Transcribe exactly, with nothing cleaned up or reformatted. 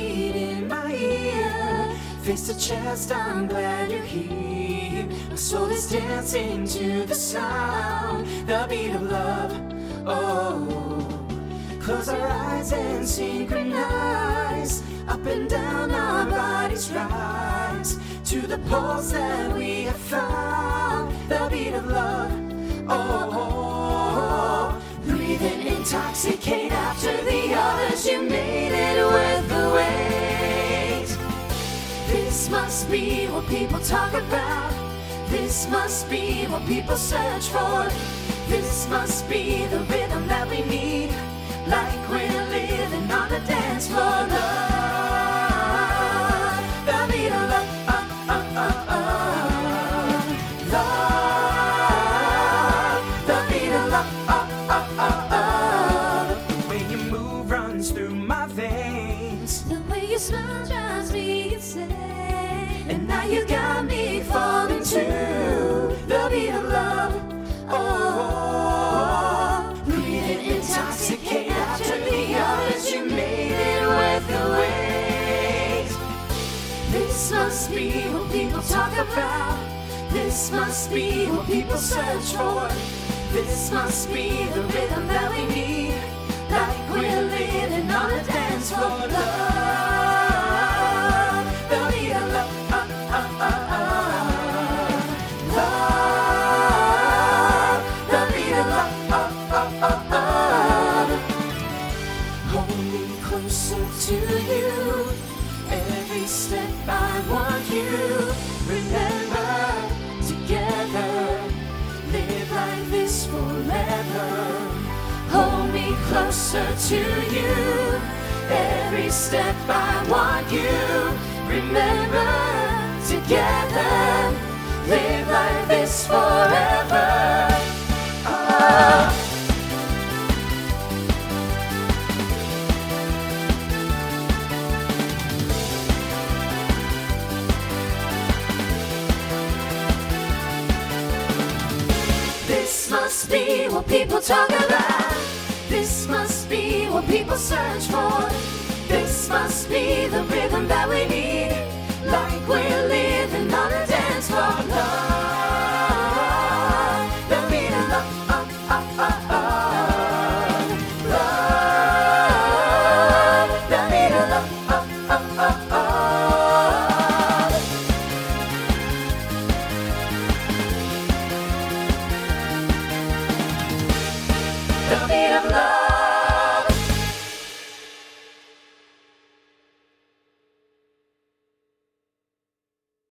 beat in my ear. Face to chest, I'm glad you're here. My soul is dancing to the sound, the beat of love. Oh, close our eyes and synchronize. Up and down our bodies rise to the pulse that we have found, the beat of love. Oh, breathe and intoxicate after the others. You made it worth the wait. This must be what people talk about. This must be what people search for. This must be the rhythm that we need, like we're living on a dance floor. Love, the beat of love. Uh, uh, uh, uh. Love, the beat of love. Uh, uh, uh, uh. The way you move runs through my veins. The way you smile drives me insane. And now you got me falling too, the beat of love. Oh, breathe and intoxicate after the others. You made it worth the wait. This must be what people talk about. This must be what people search for. This must be the rhythm that we need, like we're living on a dance floor. Love, the beat of love. Uh, uh, uh, uh. Love, the beat of love. Uh, uh, uh, uh. Hold me closer to you. Every step I want you. Remember, together, live like this forever. Hold me closer to you. Every step I want you. Remember, together, live like this forever. Oh. This must be what people talk about. This must be what people search for. This must be the rhythm that we need.